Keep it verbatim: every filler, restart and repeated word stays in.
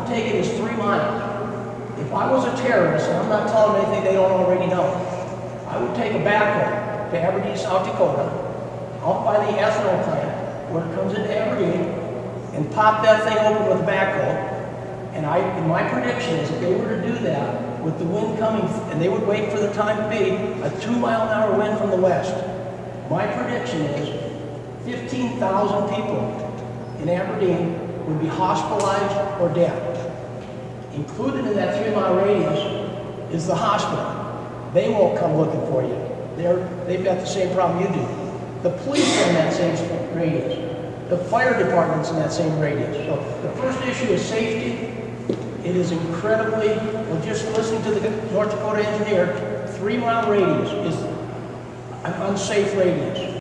take it as three miles. If I was a terrorist, and I'm not telling them anything they don't already know, I would take a backhoe to Aberdeen, South Dakota, out by the ethanol plant, where it comes into Aberdeen, and pop that thing open with a backhoe. And I, and my prediction is if they were to do that with the wind coming, and they would wait for the time to be a two mile an hour wind from the west, my prediction is fifteen thousand people in Aberdeen would be hospitalized or dead. Included in that three mile radius is the hospital. They won't come looking for you. They're, they've got the same problem you do. The police are in that same radius. The fire department's in that same radius. So the first issue is safety. It is incredibly, well, just listening to the North Dakota engineer, three mile radius is an unsafe radius.